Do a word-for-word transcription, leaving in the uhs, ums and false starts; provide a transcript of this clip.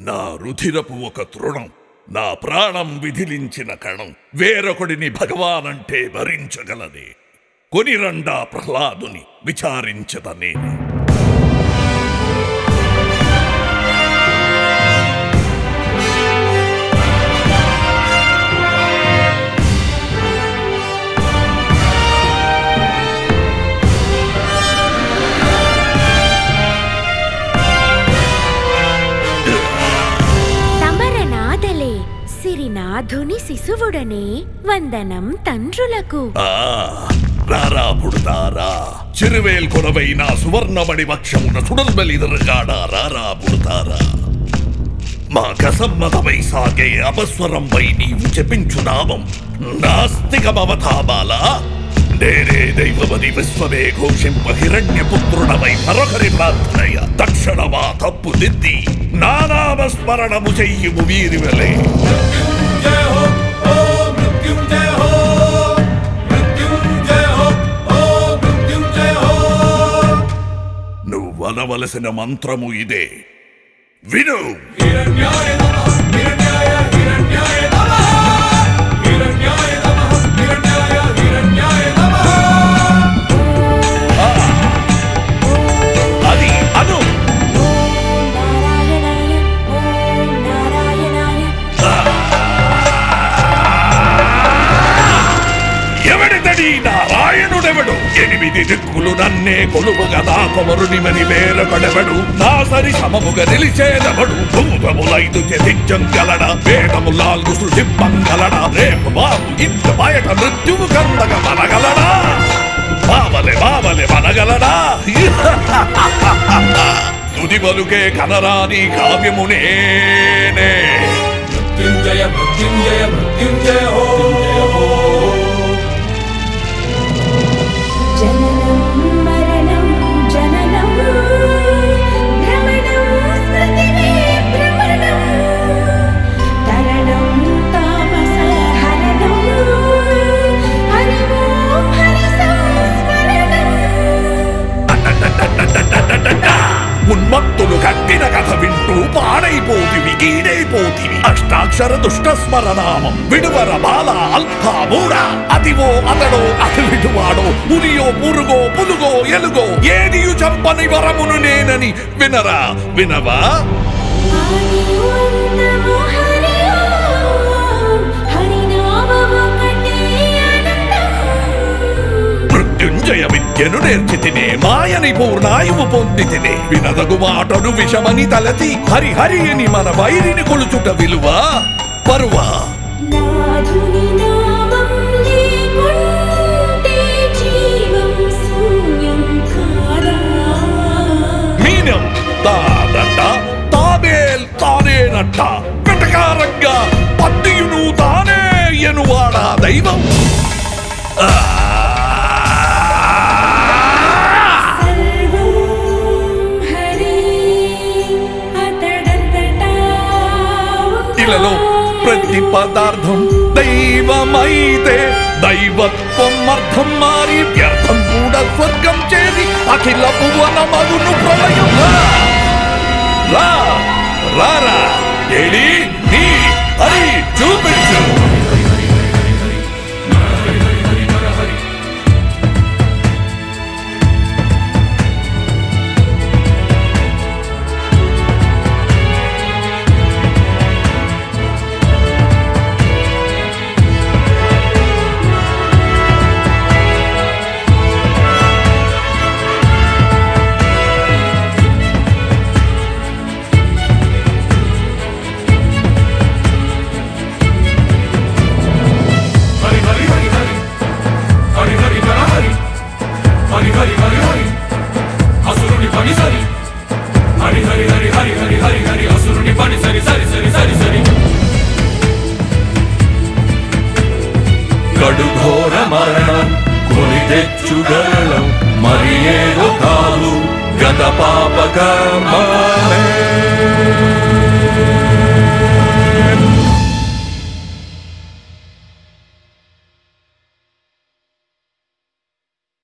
నా రుధిరపు ఒక తృణం, నా ప్రాణం విధిలించిన కణం వేరొకడిని భగవానంటే భరించగలనే. కొనిరండా ప్రహ్లాదుని విచారించదనేనే. సిరినాథుని శిశువుడనే వందనం తండ్రులకు. రారా పుడతారా, చిరువేల్ కొనవైన సువర్ణమణి వక్షమున సుడల్బలిదరగాడా. రారా పుడతారా, మా కసమ్మతమై సాగే అపస్వరంపై నీవు చెప్పించు నామం నాస్తికమవతామాలా. నేనే దైవమది విశ్వమే ఘోషింప హిరణ్యపుత్రుడవై మరొకరి ప్రార్థనయ తక్షణమా తప్పు దిద్ది నానామస్మరణము చెయ్యుము వీరివలే. నువ్వు అనవలసిన మంత్రము ఇదే, విను. నారాయణుడెవడు? ఎనిమిది దిక్కులు నన్నే కొలువుగదా కొమరునిమని వేరొకడెవడు? నా సరి సమముగా నిలిచేదెవడు? భూతములైదు త్యజించగలడా, వేదములాల్గు సృజింపగలడా? రేపు బాబు ఇంత బయట మృత్యువు కందగ మనగలడా? బావలే బావలే మనగలడా? తుది పలుకే కనరాని కావ్యమునేనే. మృత్యుంజయ మృత్యుంజయ మృత్యుంజయ హో. ఉన్మత్తులు కట్టిన కథ వింటూ పాడైపోతివి, గీడైపోతివి. అష్టాక్షర దుష్ట స్మరణామం విడువర బాల అల్పామూడ. అదివో అతడో అతడివాడో, పులియో పురుగో పులుగో ఎలుగో, ఏదియు చంపని వరమును నేనని వినరా వినవా? మృత్యుంజయ విద్యను నేర్చి తినే, మాయని పూర్ణాయువు పొంది తినే. వినదగు మాటను విషమని తలతి హరిహరి అని మన వైరిని కొలుచుట విలువ పరువా? మీనం తాదట తాబేల్ తానేనట్ట, వెటకారంగా పద్దియును తానే ఎనువాడా దైవం. ఇలలో ప్రతి పదార్థం దైవమైతే దైవత్వం అర్థం మారి వ్యర్థం కూడా స్వర్గం చేరి అఖిల భువన మగును ప్రళయం. రా రారా ఏడి నీ హరి చూపించు. కడుఘోర మరణం కొని తెచ్చుగలం మరి ఏదో కాదు గత పాపకర్మమే.